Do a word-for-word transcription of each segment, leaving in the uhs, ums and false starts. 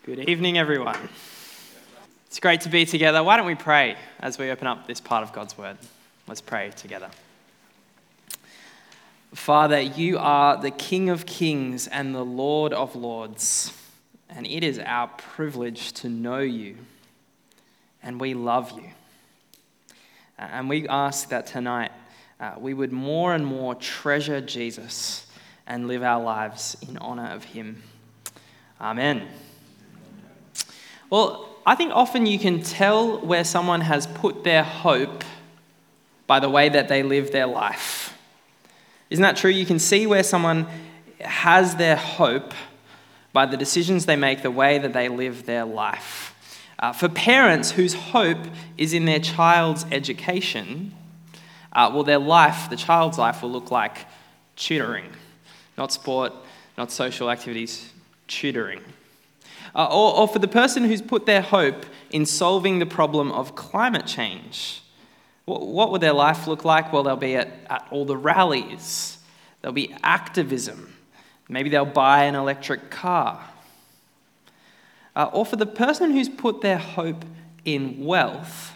Good evening, everyone. It's great to be together. Why don't we pray as we open up this part of God's Word? Let's pray together. Father, you are the King of Kings and the Lord of Lords, and it is our privilege to know you, and we love you. And we ask that tonight uh, we would more and more treasure Jesus and live our lives in honor of him. Amen. Well, I think often you can tell where someone has put their hope by the way that they live their life. Isn't that true? You can see where someone has their hope by the decisions they make, the way that they live their life. Uh, for parents whose hope is in their child's education, uh, well, their life, the child's life, will look like tutoring. Not sport, not social activities, tutoring. Uh, or, or for the person who's put their hope in solving the problem of climate change, what, what would their life look like? Well, they'll be at, at all the rallies. There'll be activism. Maybe they'll buy an electric car. Uh, or for the person who's put their hope in wealth,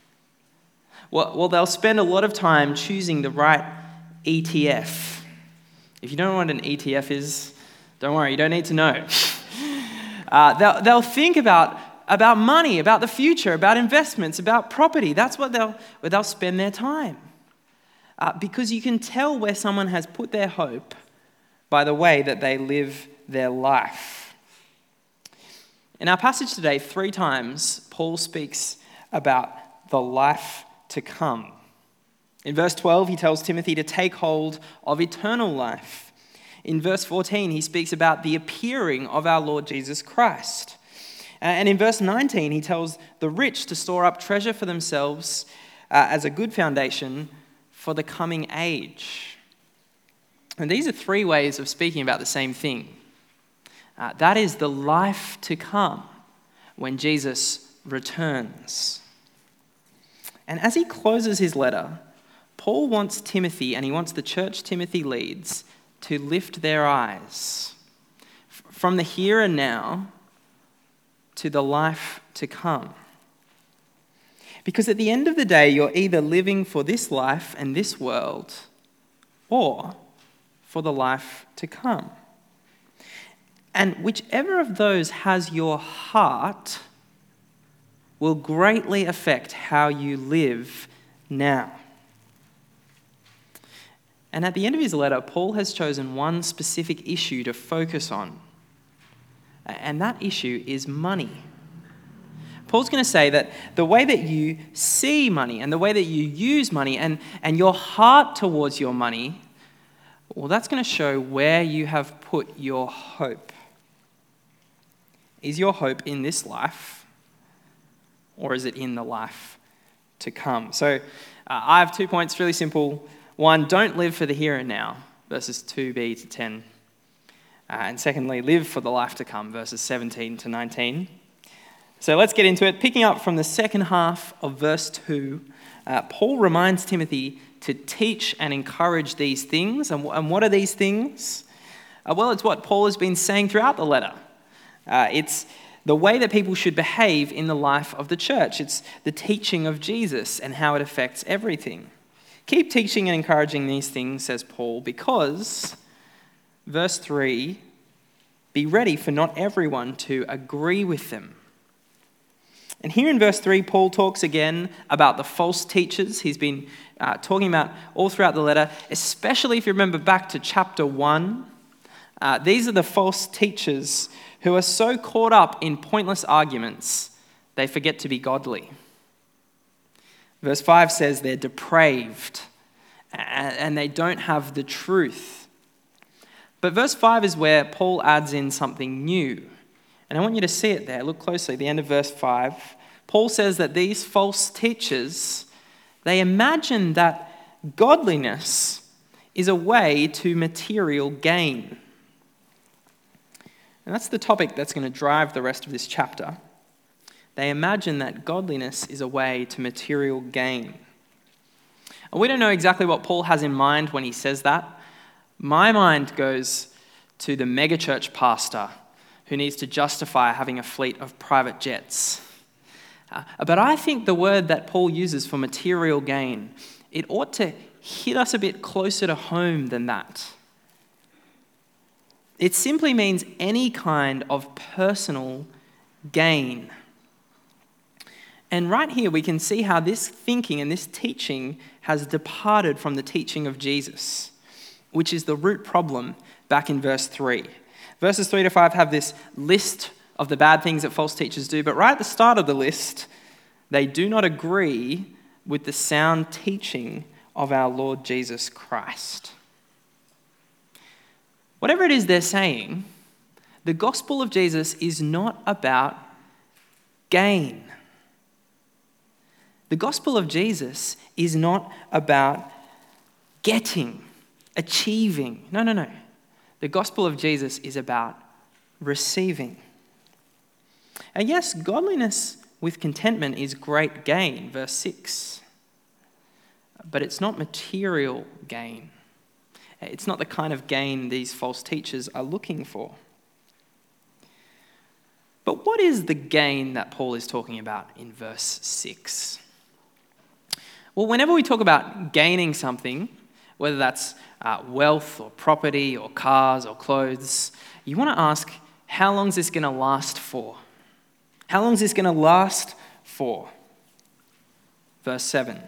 well, well, they'll spend a lot of time choosing the right E T F. If you don't know what an E T F is, don't worry, you don't need to know. Uh, they'll, they'll think about, about money, about the future, about investments, about property. That's what they'll, where they'll spend their time. Uh, because you can tell where someone has put their hope by the way that they live their life. In our passage today, three times, Paul speaks about the life to come. In verse twelve, he tells Timothy to take hold of eternal life. In verse fourteen, he speaks about the appearing of our Lord Jesus Christ. And in verse nineteen, he tells the rich to store up treasure for themselves uh, as a good foundation for the coming age. And these are three ways of speaking about the same thing. Uh, that is the life to come when Jesus returns. And as he closes his letter, Paul wants Timothy, and he wants the church Timothy leads, to lift their eyes from the here and now to the life to come. Because at the end of the day, you're either living for this life and this world, or for the life to come. And whichever of those has your heart will greatly affect how you live now. And at the end of his letter, Paul has chosen one specific issue to focus on. And that issue is money. Paul's going to say that the way that you see money and the way that you use money and, and your heart towards your money, well, that's going to show where you have put your hope. Is your hope in this life, or is it in the life to come? So uh, I have two points, really simple. One, don't live for the here and now, verses two b to ten. Uh, and secondly, live for the life to come, verses seventeen to nineteen. So let's get into it. Picking up from the second half of verse two, uh, Paul reminds Timothy to teach and encourage these things. And, and what are these things? Uh, well, it's what Paul has been saying throughout the letter. Uh, it's the way that people should behave in the life of the church. It's the teaching of Jesus and how it affects everything. Keep teaching and encouraging these things, says Paul, because, verse three, be ready for not everyone to agree with them. And here in verse three, Paul talks again about the false teachers. He's been uh, talking about all throughout the letter, especially if you remember back to chapter one. Uh, these are the false teachers who are so caught up in pointless arguments, they forget to be godly. Verse five says they're depraved and they don't have the truth. But verse five is where Paul adds in something new. And I want you to see it there. Look closely at the end of verse five. Paul says that these false teachers, they imagine that godliness is a way to material gain. And that's the topic that's going to drive the rest of this chapter. They imagine that godliness is a way to material gain. And we don't know exactly what Paul has in mind when he says that. My mind goes to the megachurch pastor who needs to justify having a fleet of private jets. Uh, but I think the word that Paul uses for material gain, it ought to hit us a bit closer to home than that. It simply means any kind of personal gain. And right here we can see how this thinking and this teaching has departed from the teaching of Jesus, which is the root problem back in verse three. Verses three to five have this list of the bad things that false teachers do, but right at the start of the list, they do not agree with the sound teaching of our Lord Jesus Christ. Whatever it is they're saying, the gospel of Jesus is not about gain. The gospel of Jesus is not about getting, achieving. No, no, no. The gospel of Jesus is about receiving. And yes, godliness with contentment is great gain, verse six. But it's not material gain. It's not the kind of gain these false teachers are looking for. But what is the gain that Paul is talking about in verse six? Well, whenever we talk about gaining something, whether that's uh, wealth or property or cars or clothes, you want to ask, how long is this going to last for? How long is this going to last for? Verse seven.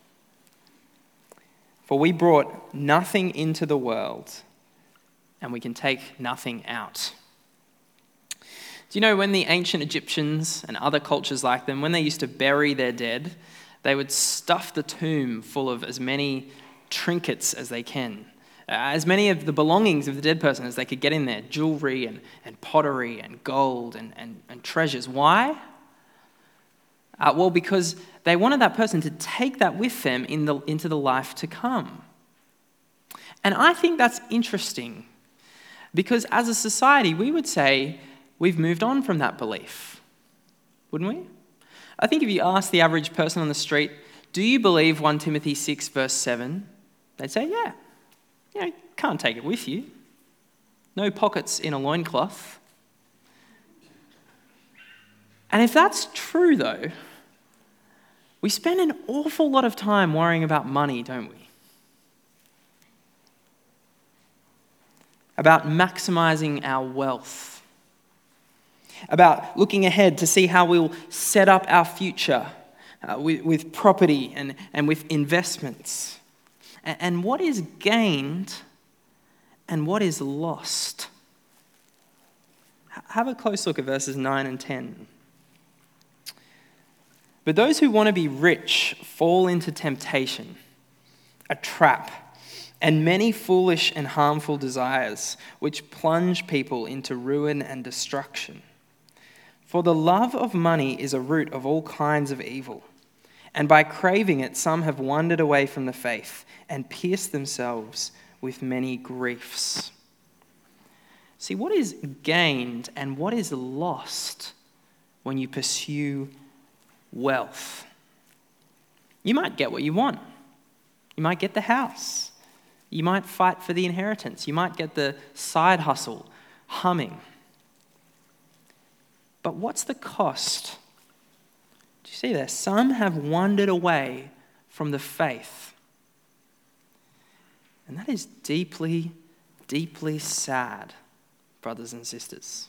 For we brought nothing into the world, and we can take nothing out. Do you know when the ancient Egyptians and other cultures like them, when they used to bury their dead, they would stuff the tomb full of as many trinkets as they can, as many of the belongings of the dead person as they could get in there, jewelry and, and pottery and gold and, and, and treasures. Why? Uh, well, because they wanted that person to take that with them in the, into the life to come. And I think that's interesting because as a society, we would say we've moved on from that belief, wouldn't we? I think if you ask the average person on the street, do you believe First Timothy six verse seven? They'd say, yeah. You know, can't take it with you. No pockets in a loincloth. And if that's true, though, we spend an awful lot of time worrying about money, don't we? About maximizing our wealth. About looking ahead to see how we'll set up our future uh, with, with property and, and with investments. And, and what is gained and what is lost? Have a close look at verses nine and ten. But those who want to be rich fall into temptation, a trap, and many foolish and harmful desires, which plunge people into ruin and destruction. For the love of money is a root of all kinds of evil, and by craving it, some have wandered away from the faith and pierced themselves with many griefs. See, what is gained and what is lost when you pursue wealth? You might get what you want. You might get the house. You might fight for the inheritance. You might get the side hustle humming. But what's the cost? Do you see there? Some have wandered away from the faith. And that is deeply, deeply sad, brothers and sisters.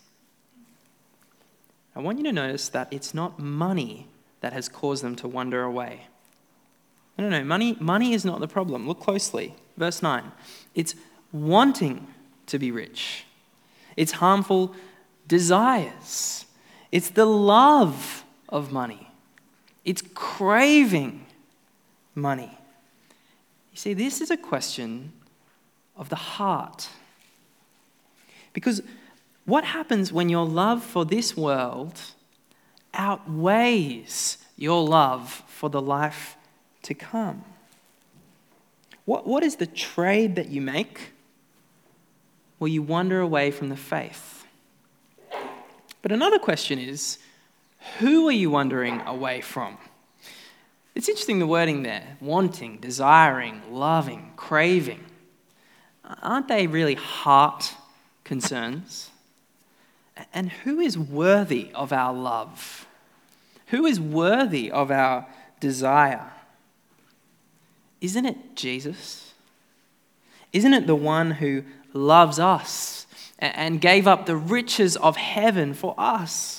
I want you to notice that it's not money that has caused them to wander away. No, no, no. Money, money is not the problem. Look closely. Verse nine. It's wanting to be rich. It's harmful desires. It's the love of money. It's craving money. You see, this is a question of the heart. Because what happens when your love for this world outweighs your love for the life to come? What, what is the trade that you make? Well, you wander away from the faith. But another question is, who are you wandering away from? It's interesting the wording there. Wanting, desiring, loving, craving. Aren't they really heart concerns? And who is worthy of our love? Who is worthy of our desire? Isn't it Jesus? Isn't it the one who loves us and gave up the riches of heaven for us?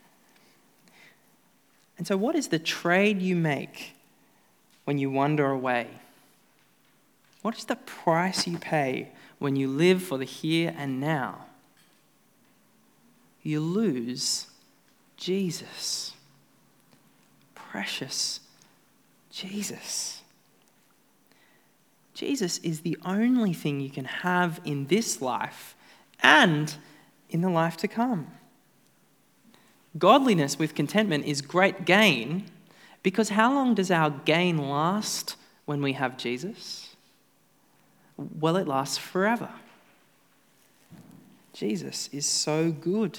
And so what is the trade you make when you wander away? What is the price you pay when you live for the here and now? You lose Jesus. Precious Jesus. Jesus is the only thing you can have in this life and in the life to come. Godliness with contentment is great gain, because how long does our gain last when we have Jesus? Well, it lasts forever. Jesus is so good.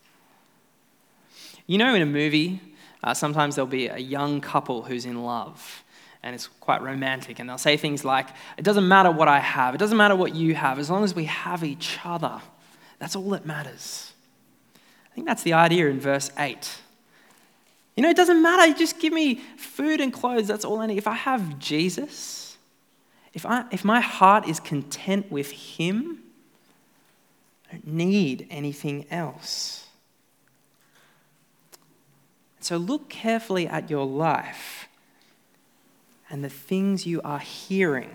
You know, in a movie, uh, sometimes there'll be a young couple who's in love, and it's quite romantic, and they'll say things like, it doesn't matter what I have, it doesn't matter what you have, as long as we have each other, that's all that matters. I think that's the idea in verse eight. You know, it doesn't matter, just give me food and clothes, that's all I need. If I have Jesus, if I if my heart is content with him, I don't need anything else. So look carefully at your life and the things you are hearing.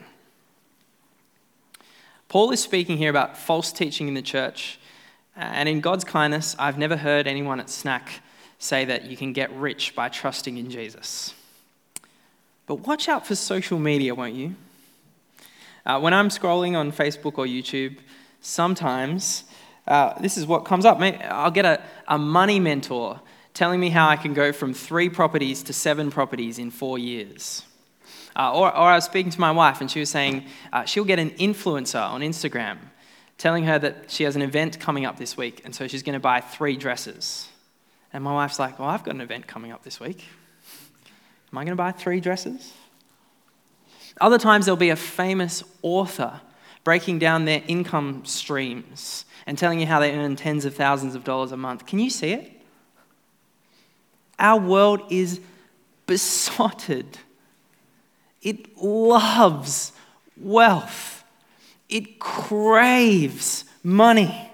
Paul is speaking here about false teaching in the church. And in God's kindness, I've never heard anyone at Snack say that you can get rich by trusting in Jesus. But watch out for social media, won't you? Uh, when I'm scrolling on Facebook or YouTube, sometimes uh, this is what comes up. Maybe I'll get a, a money mentor telling me how I can go from three properties to seven properties in four years. Uh, or, or I was speaking to my wife and she was saying uh, she'll get an influencer on Instagram telling her that she has an event coming up this week and so she's going to buy three dresses. And my wife's like, well, I've got an event coming up this week. Am I going to buy three dresses? Other times there'll be a famous author breaking down their income streams and telling you how they earn tens of thousands of dollars a month. Can you see it? Our world is besotted. It loves wealth. It craves money.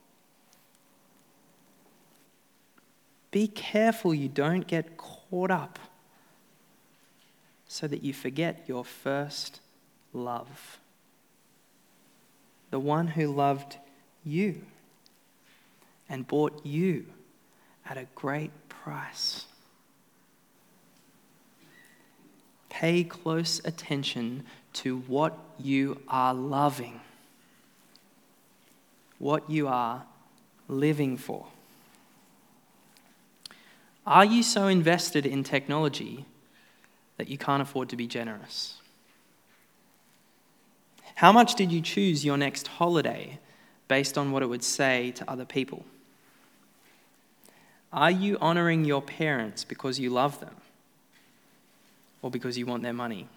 Be careful you don't get caught up so that you forget your first love. The one who loved you and bought you at a great price. Pay close attention to what you are loving, what you are living for. Are you so invested in technology that you can't afford to be generous? How much did you choose your next holiday based on what it would say to other people? Are you honoring your parents because you love them or because you want their money?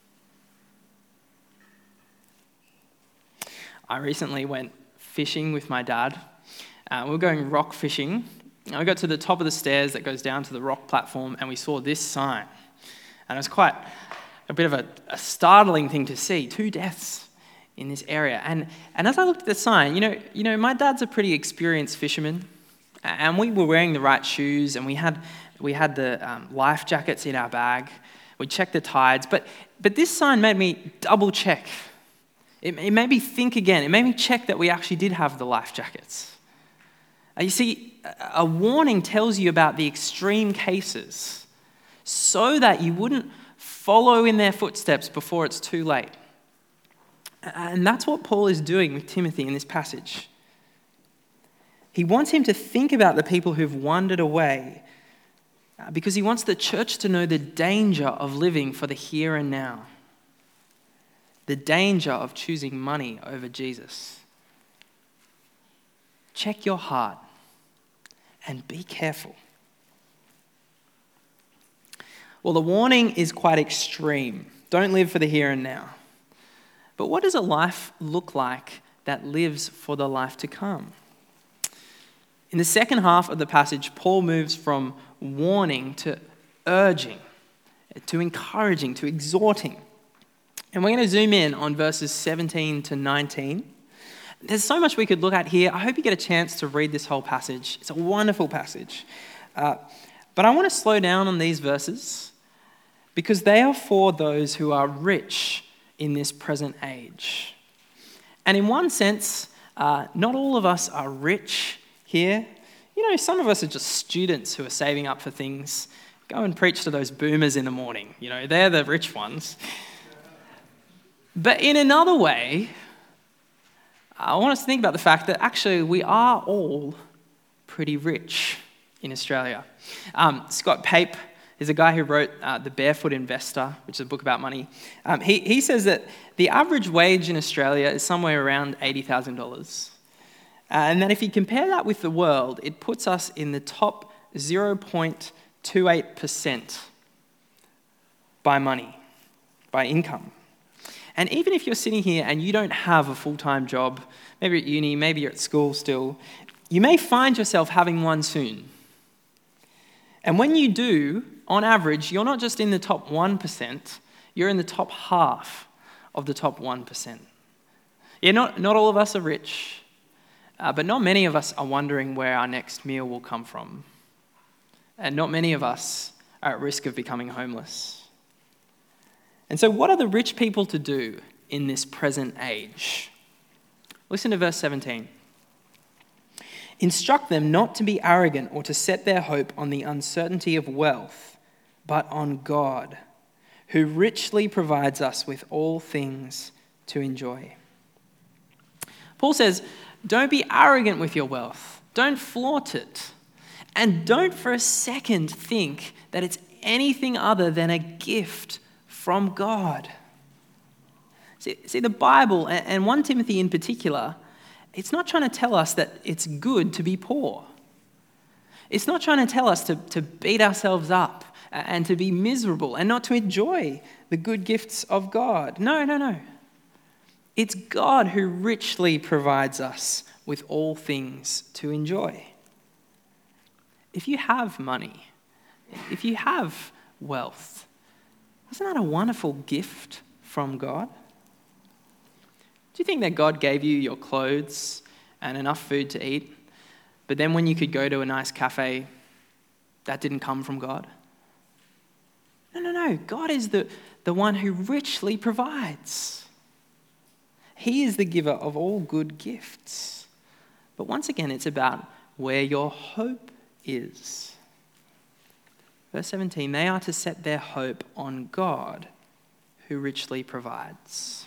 I recently went fishing with my dad. Uh, we were going rock fishing. And we got to the top of the stairs that goes down to the rock platform and we saw this sign. And it was quite a bit of a, a startling thing to see, two deaths in this area. And and as I looked at the sign, you know, you know, my dad's a pretty experienced fisherman. And we were wearing the right shoes, and we had we had the um, life jackets in our bag. We checked the tides, but but this sign made me double check. It, it made me think again. It made me check that we actually did have the life jackets. Uh, you see, a warning tells you about the extreme cases, so that you wouldn't follow in their footsteps before it's too late. And that's what Paul is doing with Timothy in this passage. He wants him to think about the people who've wandered away because he wants the church to know the danger of living for the here and now, the danger of choosing money over Jesus. Check your heart and be careful. Well, the warning is quite extreme. Don't live for the here and now. But what does a life look like that lives for the life to come? In the second half of the passage, Paul moves from warning to urging, to encouraging, to exhorting. And we're going to zoom in on verses seventeen to nineteen. There's so much we could look at here. I hope you get a chance to read this whole passage. It's a wonderful passage. Uh, but I want to slow down on these verses because they are for those who are rich in this present age. And in one sense, uh, not all of us are rich here. You know, some of us are just students who are saving up for things. Go and preach to those boomers in the morning. You know, they're the rich ones. But in another way, I want us to think about the fact that actually we are all pretty rich in Australia. Um, Scott Pape is a guy who wrote uh, The Barefoot Investor, which is a book about money. Um, he, he says that the average wage in Australia is somewhere around eighty thousand dollars. Uh, and that if you compare that with the world, it puts us in the top zero point two eight percent by money, by income. And even if you're sitting here and you don't have a full-time job, maybe you're at uni, maybe you're at school still, you may find yourself having one soon. And when you do, on average, you're not just in the top one percent, you're in the top half of the top one percent. Yeah, not, not all of us are rich, uh, but not many of us are wondering where our next meal will come from. And not many of us are at risk of becoming homeless. And so what are the rich people to do in this present age? Listen to verse seventeen. Instruct them not to be arrogant or to set their hope on the uncertainty of wealth, but on God, who richly provides us with all things to enjoy. Paul says, don't be arrogant with your wealth. Don't flaunt it. And don't for a second think that it's anything other than a gift from God. See, see, the Bible, and First Timothy in particular, it's not trying to tell us that it's good to be poor. It's not trying to tell us to, to beat ourselves up and to be miserable and not to enjoy the good gifts of God. No, no, no. It's God who richly provides us with all things to enjoy. If you have money, if you have wealth, isn't that a wonderful gift from God? Do you think that God gave you your clothes and enough food to eat, but then when you could go to a nice cafe, that didn't come from God? No, no, no. God is the, the one who richly provides. He is the giver of all good gifts. But once again, it's about where your hope is. Verse seventeen, they are to set their hope on God, who richly provides.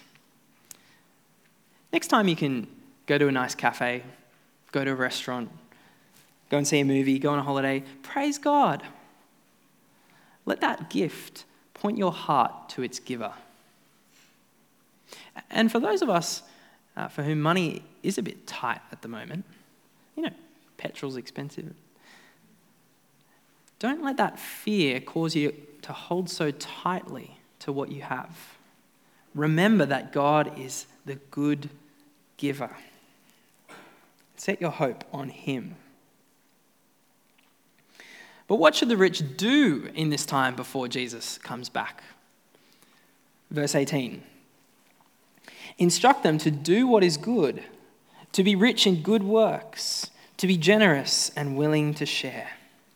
Next time you can go to a nice cafe, go to a restaurant, go and see a movie, go on a holiday, praise God. Let that gift point your heart to its giver. And for those of us uh, for whom money is a bit tight at the moment, you know, petrol's expensive. Don't let that fear cause you to hold so tightly to what you have. Remember that God is the good giver. Set your hope on him. But what should the rich do in this time before Jesus comes back? Verse eighteen. Instruct them to do what is good, to be rich in good works, to be generous and willing to share.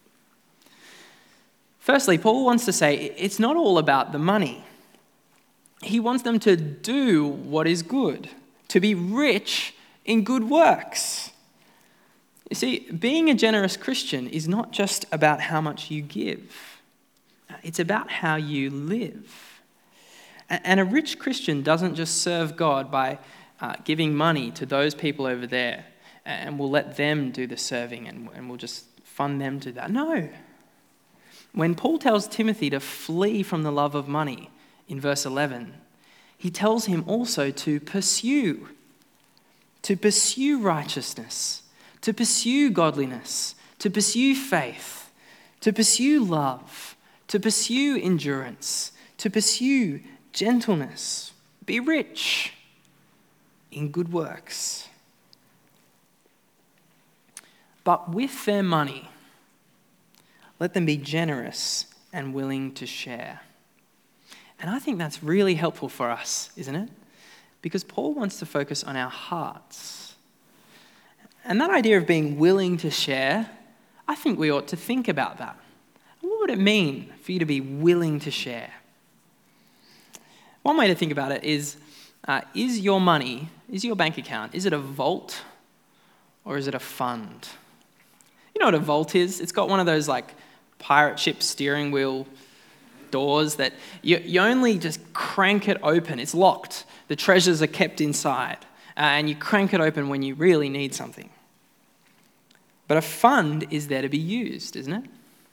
Firstly, Paul wants to say it's not all about the money. He wants them to do what is good, to be rich in good works. You see, being a generous Christian is not just about how much you give. It's about how you live. And a rich Christian doesn't just serve God by uh, giving money to those people over there and we'll let them do the serving and, and we'll just fund them to that. No. When Paul tells Timothy to flee from the love of money in verse eleven, he tells him also to pursue, to pursue righteousness, to pursue godliness, to pursue faith, to pursue love, to pursue endurance, to pursue gentleness. Be rich in good works. But with their money, let them be generous and willing to share. And I think that's really helpful for us, isn't it? Because Paul wants to focus on our hearts. And that idea of being willing to share, I think we ought to think about that. What would it mean for you to be willing to share? One way to think about it is, uh, is your money, is your bank account, is it a vault or is it a fund? You know what a vault is? It's got one of those like pirate ship steering wheel doors that you, you only just crank it open. It's locked. The treasures are kept inside. Uh, and you crank it open when you really need something. But a fund is there to be used, isn't it?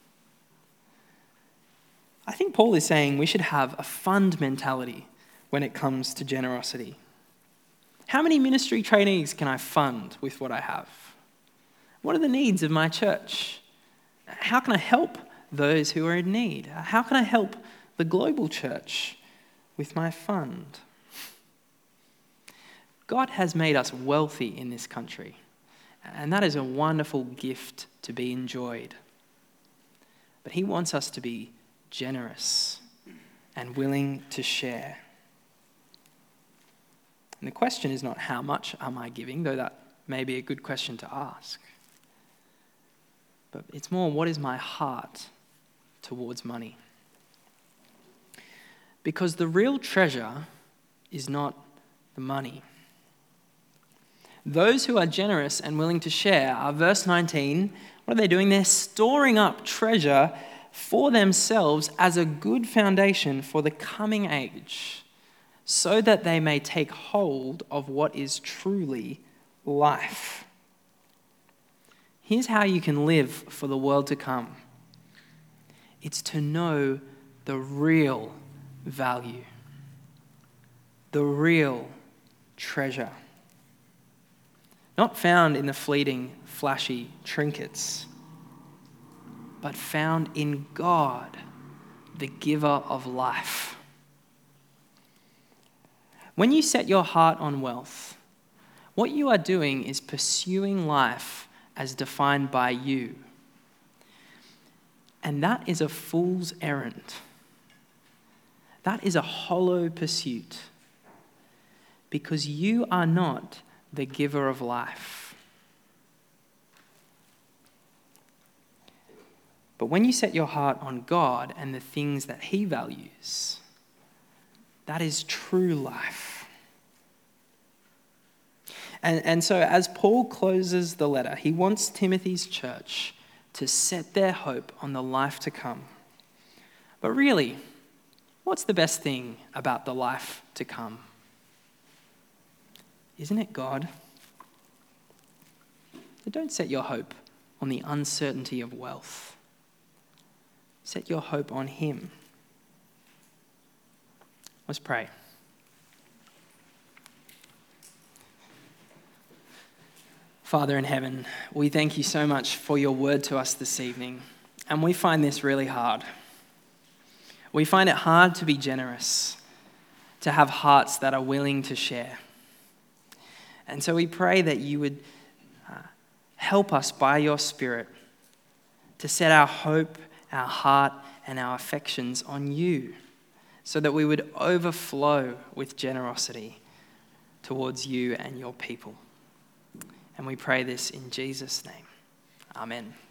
I think Paul is saying we should have a fund mentality when it comes to generosity. How many ministry trainees can I fund with what I have? What are the needs of my church? How can I help those who are in need? How can I help the global church with my fund? God has made us wealthy in this country, and that is a wonderful gift to be enjoyed. But he wants us to be generous and willing to share. And the question is not how much am I giving, though that may be a good question to ask. But it's more, what is my heart towards money? Because the real treasure is not the money. Those who are generous and willing to share are, verse nineteen, what are they doing? They're storing up treasure for themselves as a good foundation for the coming age, so that they may take hold of what is truly life. Here's how you can live for the world to come. It's to know the real value, the real treasure. Not found in the fleeting, flashy trinkets, but found in God, the giver of life. When you set your heart on wealth, what you are doing is pursuing life as defined by you. And that is a fool's errand. That is a hollow pursuit, because you are not the giver of life. But when you set your heart on God and the things that he values, that is true life. And, and so as Paul closes the letter, he wants Timothy's church to set their hope on the life to come. But really, what's the best thing about the life to come? Isn't it God? So don't set your hope on the uncertainty of wealth. Set your hope on him. Let's pray. Father in heaven, we thank you so much for your word to us this evening, and we find this really hard. We find it hard to be generous, to have hearts that are willing to share. And so we pray that you would uh, help us by your Spirit to set our hope, our heart, and our affections on you, so that we would overflow with generosity towards you and your people. And we pray this in Jesus' name. Amen.